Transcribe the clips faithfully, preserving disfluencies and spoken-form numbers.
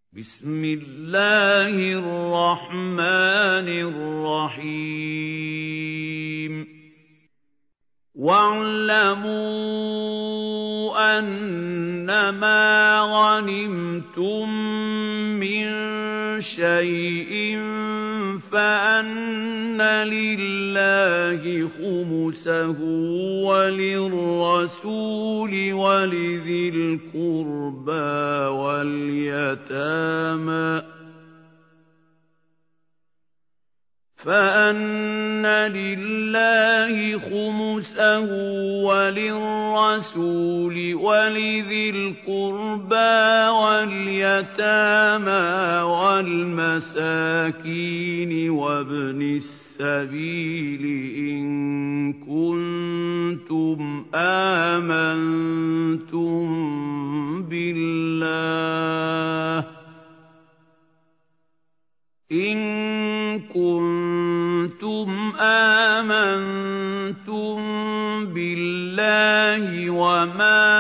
بسم الله الرحمن الرحيم واعلموا أنما غنمتم من شيء فأن لله خمسه وللرسول ولذي القربى واليتامى فأن لله خمسه وللرسول ولذي القربى واليتامى والمساكين وابن السبيل إن كنتم آمنتم بالله إن كنتم آمنتم بالله وما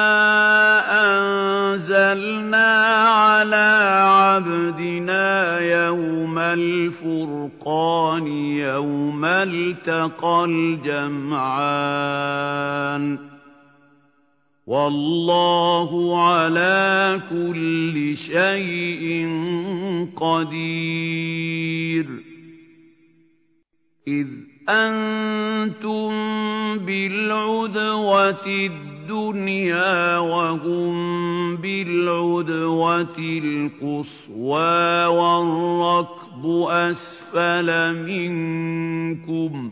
أنزلنا على عبدنا يوم الفرقان يوم التقى الجمعان والله على كل شيء قدير إذ أنتم بالعدوة الدنيا وهم بالعدوة القصوى والركب أسفل منكم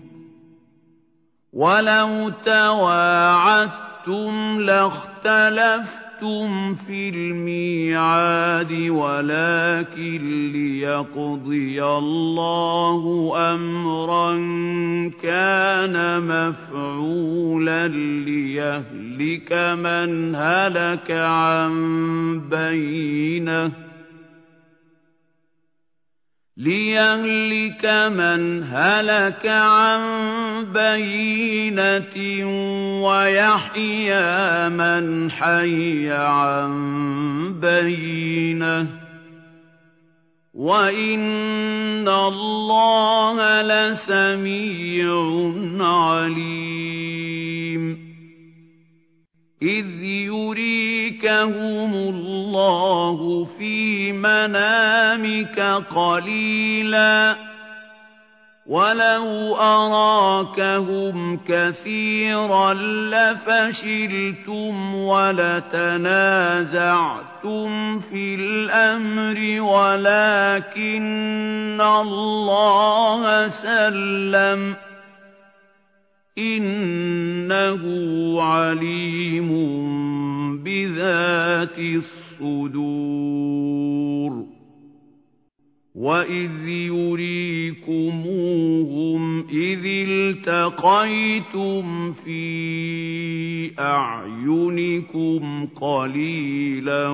ولو تواعدتم لاختلفتم في الميعاد ولكن ليقضي الله أمرا كان مفعولا ليهلك من هلك عن بينه ليهلك من هلك عن بينة ويحيى من حي عن بينة وإن الله لسميع عليم إذ يريكهم الله في منامك قليلا ولو أراكهم كثيرا لفشلتم ولتنازعتم في الأمر ولكن الله سلم إنه عليم بذات الصدور وإذ يريكموهم إذ التقيتم في أعينكم قليلا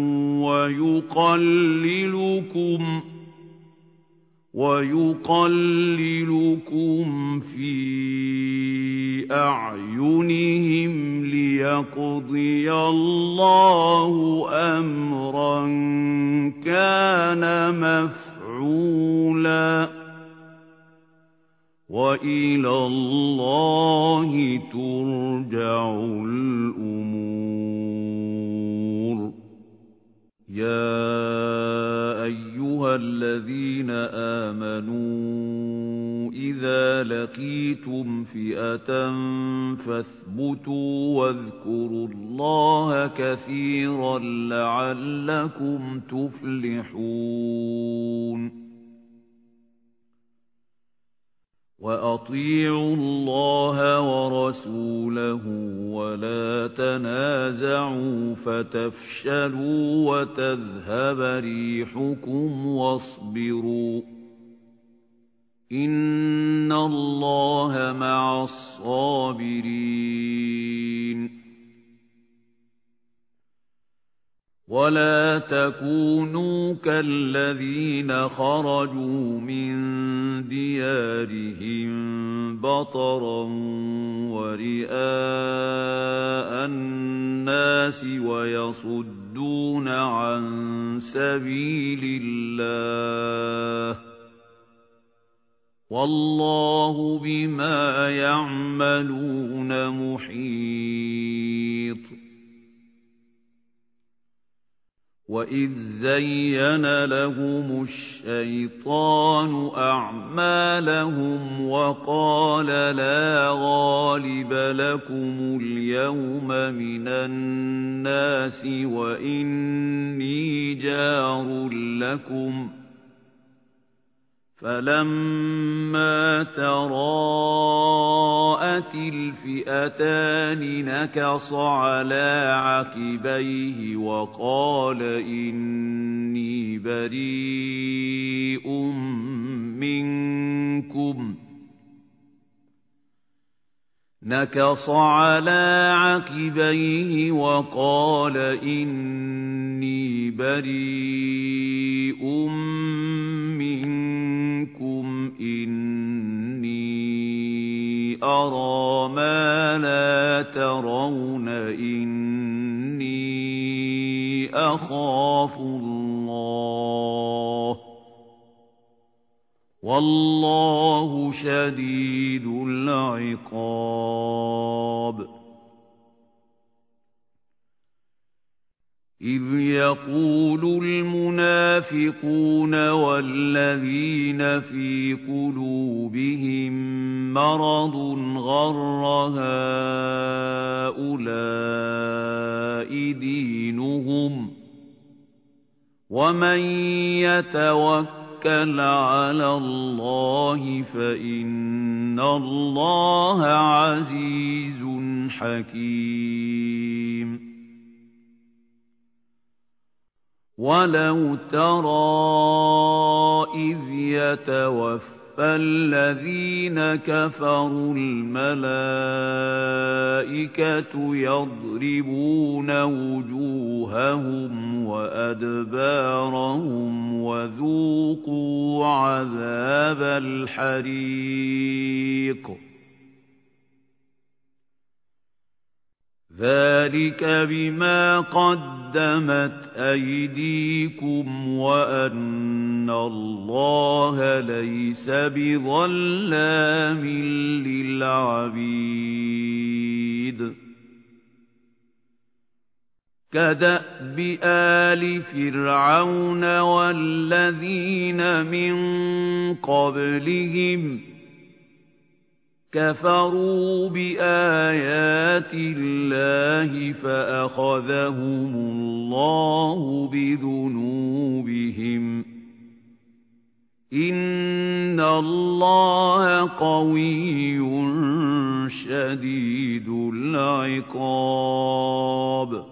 ويقللكم ويقللكم في أعينهم ليقضي الله أمرا كان مفعولا وإلى الله ترجع الأمور يا أيها الذين آمنوا إذا لقيتم فئة فاثبتوا واذكروا الله كثيرا لعلكم تفلحون وأطيعوا الله ورسوله ولا تنازعوا فتفشلوا وتذهب ريحكم واصبروا إن الله مع الصابرين ولا تكونوا كالذين خرجوا من ديارهم بطرا ورئاء الناس ويصدون عن سبيل الله والله بما يعملون محيط وَإِذْ زَيَّنَ لَهُمُ الشَّيْطَانُ أَعْمَالَهُمْ وَقَالَ لَا غَالِبَ لَكُمُ الْيَوْمَ مِنَ النَّاسِ وَإِنِّي جَارٌ لَكُمْ فَلَمَّا تَرَاءَتِ الْفِئَتَانِ نَكَصَ عَلَى عَقِبَيْهِ وَقَالَ إِنِّي بَرِيءٌ مِنكُمْ نَكَصَ عَلَى عَقِبَيْهِ وَقَالَ إِنِّي بَرِيءٌ مِنكُمْ إِنِّي أَرَىٰ مَا لَا تَرَوْنَ إِنِّي أَخَافُ اللَّهَ وَاللَّهُ شَدِيدُ الْعِقَابِ إِذْ يَقُولُ الْمُنَافِقُونَ وَالَّذِينَ فِي قُلُوبِهِم مَّرَضٌ غَرَّ هَٰؤُلَاءِ دِينُهُمْ وَمَن يَتَوَكَّلْ عَلَى اللَّهِ فَإِنَّ اللَّهَ عَزِيزٌ حَكِيمٌ وَلَوْ تَرَىٰ إِذْ يَتَوَفَّى الَّذِينَ كَفَرُوا الْمَلَائِكَةُ يَضْرِبُونَ وُجُوهَهُمْ وَأَدْبَارَهُمْ وَذُوقُوا عَذَابَ الْحَرِيقِ ذَلِكَ بِمَا قَدَّمَتْ أَيْدِيكُمْ وَأَنَّ اللَّهَ لَيْسَ بِظَلَّامٍ لِّلْعَبِيدِ كَدَأْبِ آلِ فِرْعَوْنَ وَالَّذِينَ مِن قَبْلِهِمْ كَفَرُوا بِآيَاتِ اللَّهِ فَأَخَذَهُمُ اللَّهُ بِذُنُوبِهِمْ إِنَّ اللَّهَ قَوِيٌّ شَدِيدُ الْعِقَابِ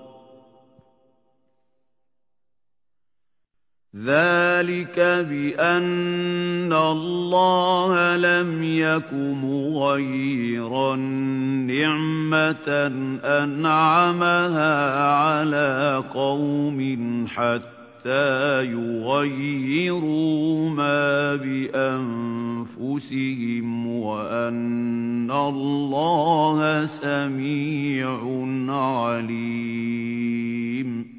ذَلِكَ بِأَنَّ اللَّهَ لَمْ يَكُ مُغَيِّرًا نِّعْمَةً أَنْعَمَهَا عَلَى قَوْمٍ حَتَّى يُغَيِّرُوا مَا بِأَنفُسِهِمْ وَأَنَّ اللَّهَ سَمِيعٌ عَلِيمٌ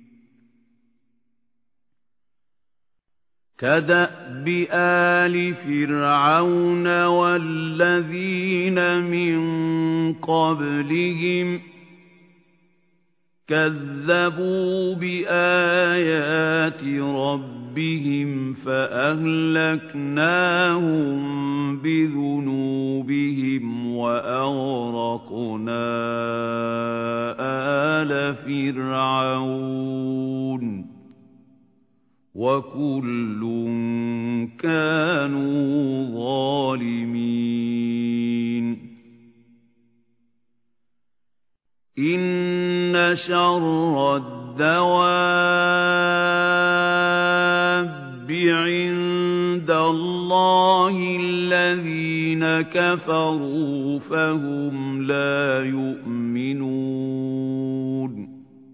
كَدَأْبِ آلِ فِرْعَوْنَ وَالَّذِينَ مِن قَبْلِهِمْ كَذَّبُوا بِآيَاتِ رَبِّهِمْ فَأَهْلَكْنَاهُم بِذُنُوبِهِمْ وَأَغْرَقْنَا آلَ فِرْعَوْنَ وَكُلٌّ كَانُوا ظَالِمِينَ إِنَّ شَرَّ الدَّوَابِّ عِندَ اللَّهِ الَّذِينَ كَفَرُوا فَهُمْ لَا يُؤْمِنُونَ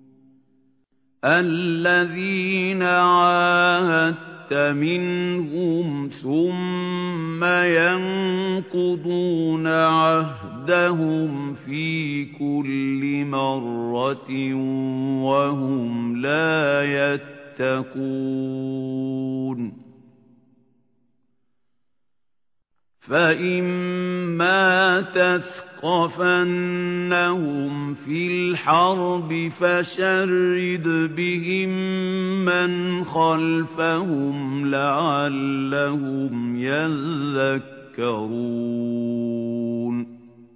الَّذِينَ عَاهَدتَّ مِنْهُمْ ثُمَّ يَنقُضُونَ عَهْدَهُمْ فِي كُلِّ مَرَّةٍ وَهُمْ لَا يَتَّقُونَ يتقون فإما تثقفنهم في الحرب فشرد بهم من خلفهم لعلهم يذكرون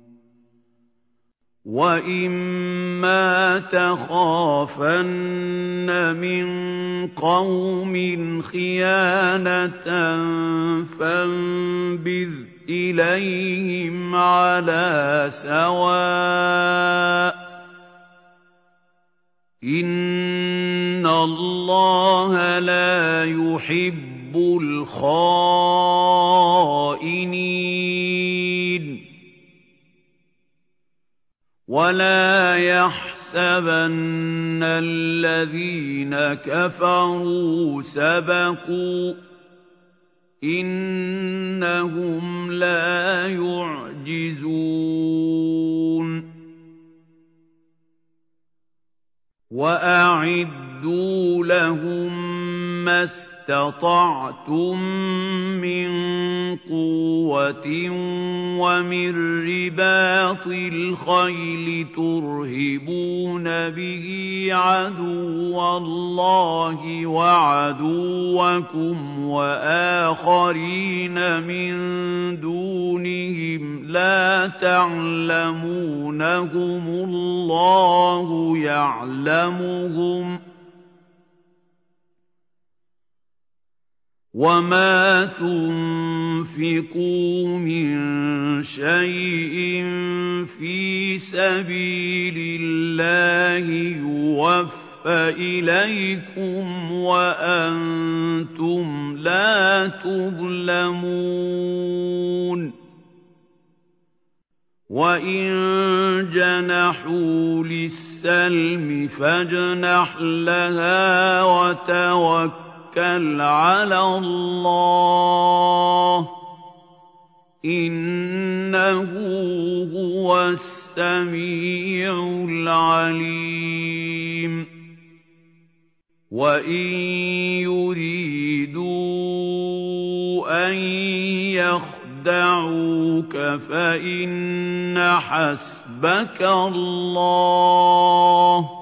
وَإِمَّا تَخَافَنَّ مِنْ قَوْمٍ خِيَانَةً فَانبِذْ إِلَيْهِمْ عَلَى سَوَاءٍ ۚ إِنَّ اللَّهَ لَا يُحِبُّ الْخَائِنِينَ وَلَا يَحْسَبَنَّ الَّذِينَ كَفَرُوا سَبَقُوا ۚ إِنَّهُمْ لَا يُعْجِزُونَ وَأَعِدُّوا لَهُم مَّا اسْتَطَعْتُم مِّن قُوَّةٍ وَمِن رِّبَاطِ الْخَيْلِ تُرْهِبُونَ بِهِ عَدُوَّ اللَّهِ وَعَدُوَّكُمْ وَآخَرِينَ مِن دُونِهِمْ لَا تَعْلَمُونَهُمُ اللَّهُ يَعْلَمُهُمْ ۚ وَمَا تُنفِقُوا مِن شَيْءٍ فِي سَبِيلِ اللَّهِ يُوَفَّ إِلَيْكُمْ وَأَنتُمْ لَا تُظْلَمُونَ وَإِن جَنَحُوا لِلسَّلْمِ فَاجْنَحْ لَهَا وَتَوَكَّلْ عَلَى اللَّهِ ۚ إِنَّهُ هُوَ السَّمِيعُ الْعَلِيمُ وَإِن يُرِيدُوا أَن يَخْدَعُوكَ فَإِنَّ حَسْبَكَ اللَّهُ ۚ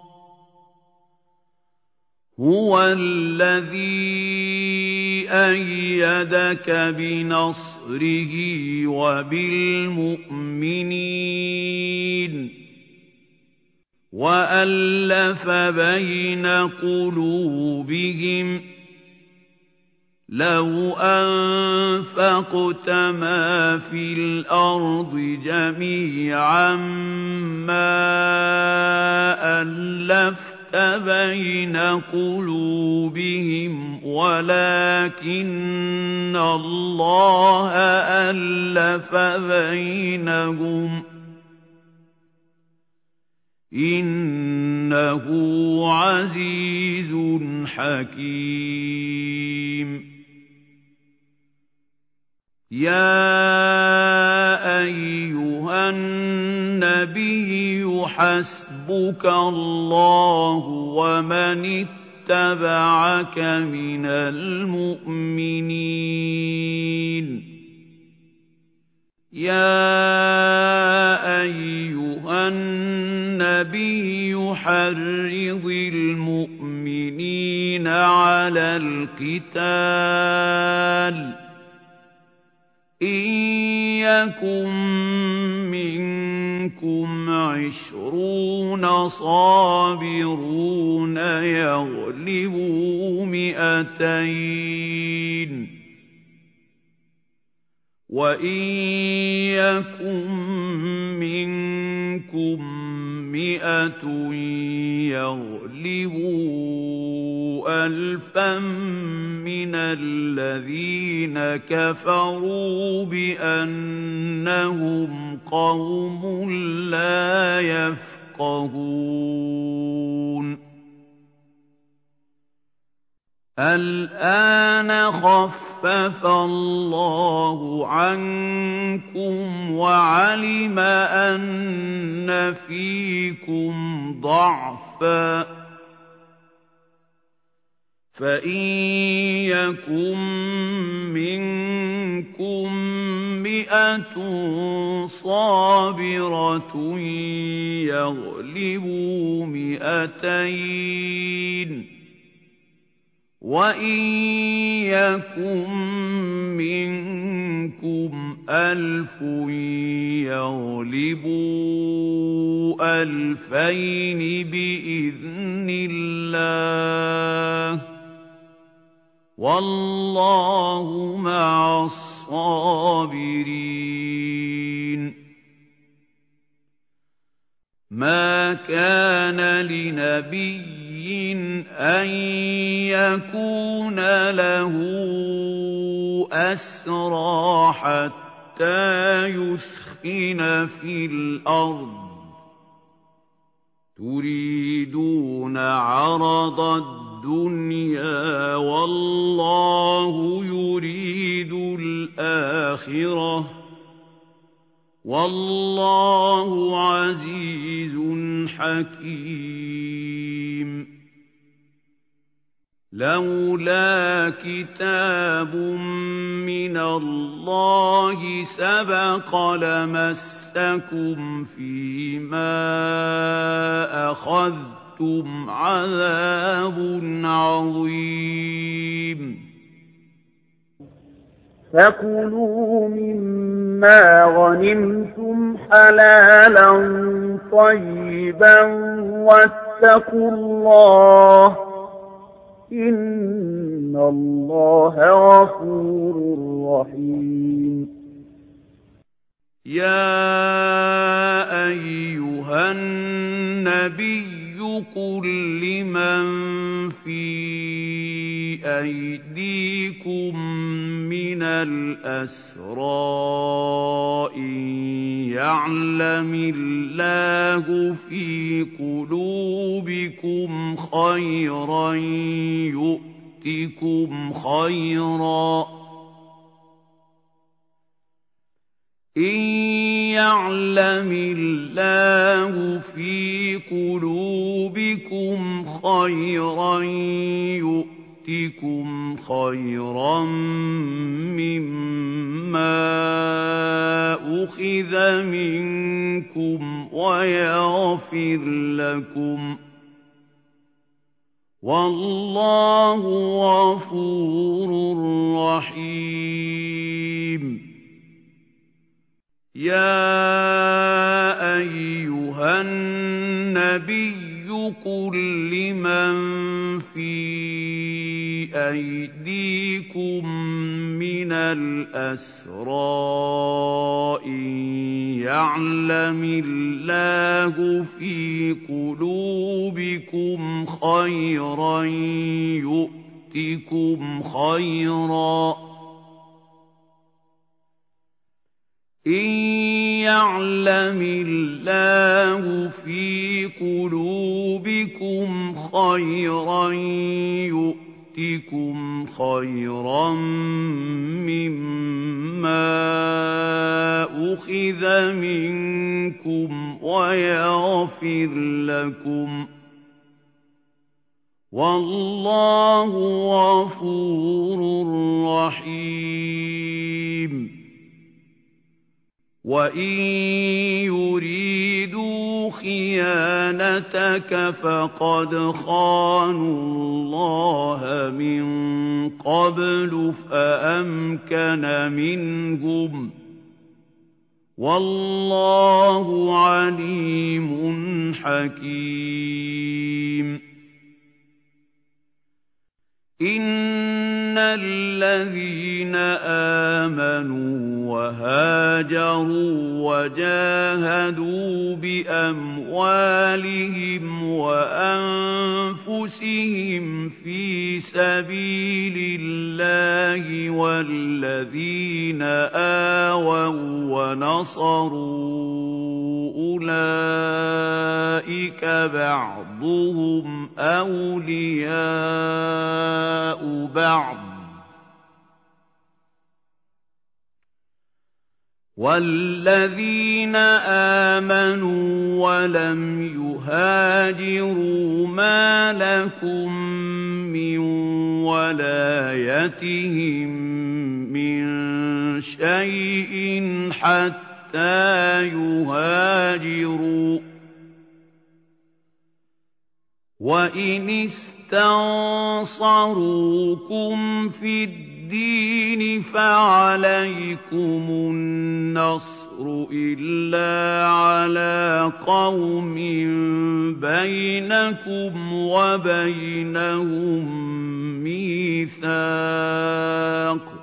هُوَ الَّذِي أَيَّدَكَ بِنَصْرِهِ وَبِالْمُؤْمِنِينَ وَأَلَّفَ بَيْنَ قُلُوبِهِمْ ۚ لَوْ أَنفَقْتَ مَا فِي الْأَرْضِ جَمِيعًا مَّا أَلَّفْتَ بَيْنَ قُلُوبِهِمْ وَلَكِنَّ اللَّهَ أَلَّفَ بَيْنَهُمْ ۚ إِنَّهُ عَزِيزٌ حَكِيمٌ يَا أَيُّهَا النَّبِيُّ حَسْبُكَ اللَّهُ وَمَنِ اتَّبَعَكَ مِنَ الْمُؤْمِنِينَ يَا أَيُّهَا النَّبِيُّ حَرِّضِ الْمُؤْمِنِينَ عَلَى الْقِتَالِ إِن يَكُن مِّنكُمْ عِشْرُونَ صَابِرُونَ يَغْلِبُوا مِائَتَيْنِ ۚ وَإِن يَكُن مِّنكُم مِّائَةٌ يَغْلِبُوا أَلْفًا مِّنَ الَّذِينَ كَفَرُوا بِأَنَّهُمْ قَوْمٌ لَّا يَفْقَهُونَ الْآنَ خَفَّفَ اللَّهُ عَنكُمْ وَعَلِمَ أَنَّ فِيكُمْ ضَعْفًا فَإِن يَكُن مِّنكُم مِّائَةٌ صَابِرَةٌ يَغْلِبُوا مِائَتَيْنِ ۚ وَإِن يَكُن مِّنكُمْ أَلْفٌ يَغْلِبُوا أَلْفَيْنِ بِإِذْنِ اللَّهِ ۗ وَاللَّهُ مَعَ الصَّابِرِينَ. مَا كَانَ لِنَبِيٍّ أَن يَكُونَ لَهُ أَسْرَىٰ حَتَّىٰ يُثْخِنَ فِي الْأَرْضِ ۚ تُرِيدُونَ عَرَضَ الدُّنْيَا وَاللَّهُ يُرِيدُ الْآخِرَةَ ۗ وَاللَّهُ عَزِيزٌ حَكِيمٌ. لَوْلَا كِتَابٌ مِّنَ اللَّهِ سَبَقَ لَمَسَّكُمْ فِيمَا أَخَذْتُمْ عَذَابٌ عَظِيمٌ. فَكُلُوا مِمَّا غَنِمْتُمْ حَلَالًا طَيِّبًا وَاتَّقُوا اللَّهَ ۚ إِنَّ اللَّهَ غَفُورٌ رَّحِيمٌ. يَا أَيُّهَا النَّبِيُّ قُل لِّمَن فِي أَيْدِيكُم مِّنَ الْأَسْرَىٰ إِن يَعْلَمِ اللَّهُ فِي قُلُوبِكُمْ خَيْرًا يُؤْتِكُمْ خَيْرًا إِن يَعْلَمِ اللَّهُ فِي قُلُوبِكُمْ خَيْرًا يُؤْتِكُمْ خَيْرًا مِّمَّا أُخِذَ مِنكُمْ وَيَغْفِرْ لَكُمْ ۗ وَاللَّهُ غَفُورٌ رَّحِيمٌ. يَا أَيُّهَا النَّبِيُّ قُل لِّمَن فِي أَيْدِيكُم مِّنَ الْأَسْرَىٰ إِن يَعْلَمِ اللَّهُ فِي قُلُوبِكُمْ خَيْرًا يُؤْتِكُمْ خَيْرًا إِن يَعْلَمِ اللَّهُ فِي قُلُوبِكُمْ خَيْرًا يُؤْتِكُمْ خَيْرًا مِّمَّا أُخِذَ مِنكُمْ وَيَغْفِرْ لَكُمْ ۗ وَاللَّهُ غَفُورٌ رَّحِيمٌ. وَإِن يُرِيدُوا خِيَانَتَكَ فَقَدْ خَانُوا اللَّهَ مِن قَبْلُ فَأَمْكَنَ مِنْهُمْ ۗ وَاللَّهُ عَلِيمٌ حَكِيمٌ. إِنَّ الَّذِينَ آمَنُوا وَهَاجَرُوا وَجَاهَدُوا بِأَمْوَالِهِمْ وَأَنفُسِهِمْ فِي سَبِيلِ اللَّهِ وَالَّذِينَ آوَوا وَّنَصَرُوا أُولَٰئِكَ بَعْضُهُمْ أَوْلِيَاءُ بَعْضٍ ۚ وَالَّذِينَ آمَنُوا وَلَمْ يُهَاجِرُوا مَا لَكُم مِّن ولايتهم من شيء حتى يهاجروا وإن استنصروكم في الدين فعليكم النصر إلا على قوم بينكم وبينهم ميثاق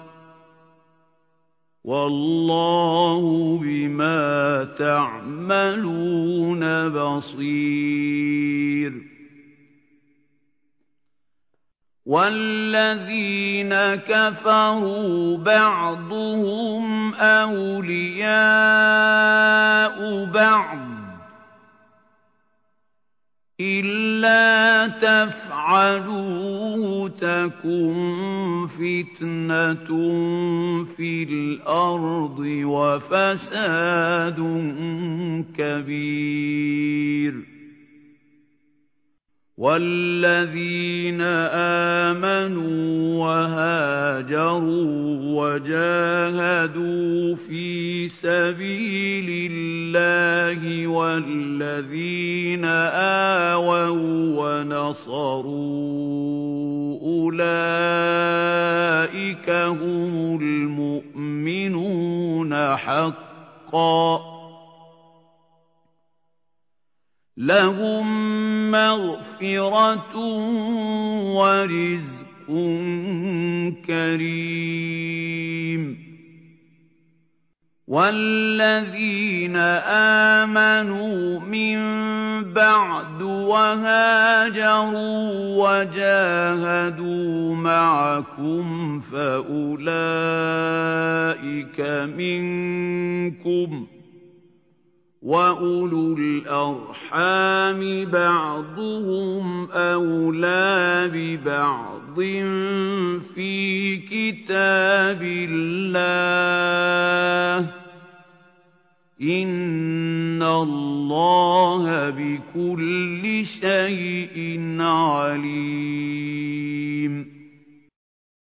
والله بما تعملون بصير والذين كفروا بعضهم أولياء بعض إلا تفعلوه تكن فتنة في الأرض وفساد كبير والذين آمنوا وهاجروا وجاهدوا في سبيل الله والذين آووا ونصروا أولئك هم المؤمنون حقا لهم مغفرة ورزق كريم والذين آمنوا من بعد وهاجروا وجاهدوا معكم فأولئك منكم وَأُولُو الْأَرْحَامِ بَعْضُهُمْ أَوْلَى بِبَعْضٍ فِي كِتَابِ اللَّهِ إِنَّ اللَّهَ بِكُلِّ شَيْءٍ عَلِيمٌ